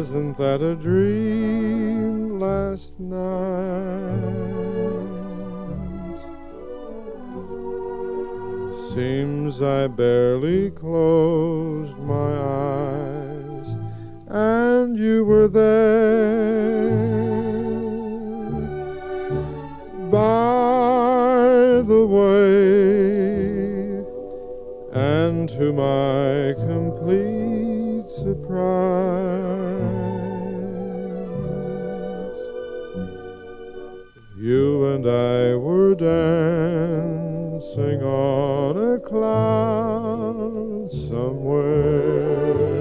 Wasn't that a dream last night? Seems I barely closed my eyes, and you were there by the way, and to my complete surprise, you and I were dancing on a cloud somewhere.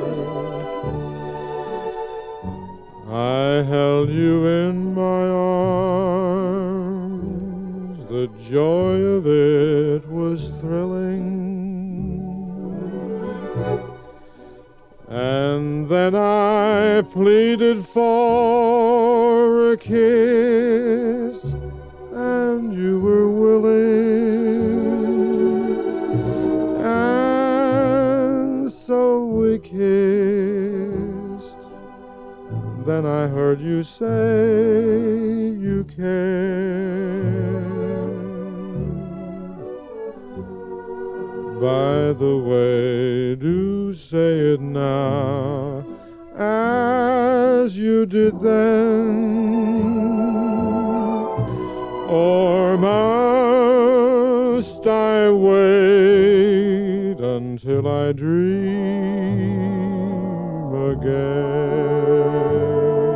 I held you in my arms, the joy of it was thrilling. And then I pleaded for a kiss, and you were willing, and so we kissed. Then I heard you say you cared. By the way, do say it now, as you did then, or must I wait until I dream again?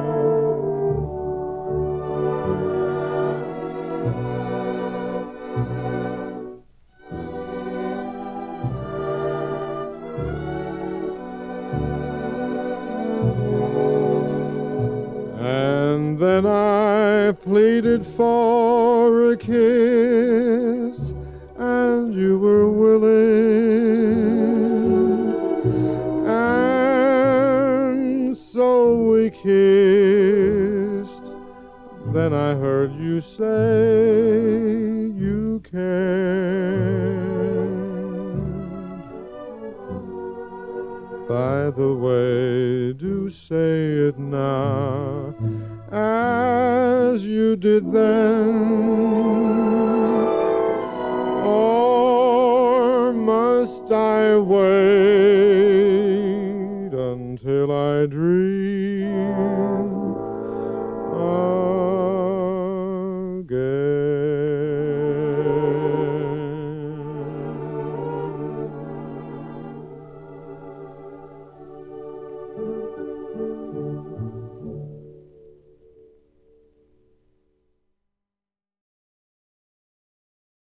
And then I pleaded for a kiss, and you were willing, and so we kissed. Then I heard you say you cared. By the way, do say it now, as you did then, or must I wait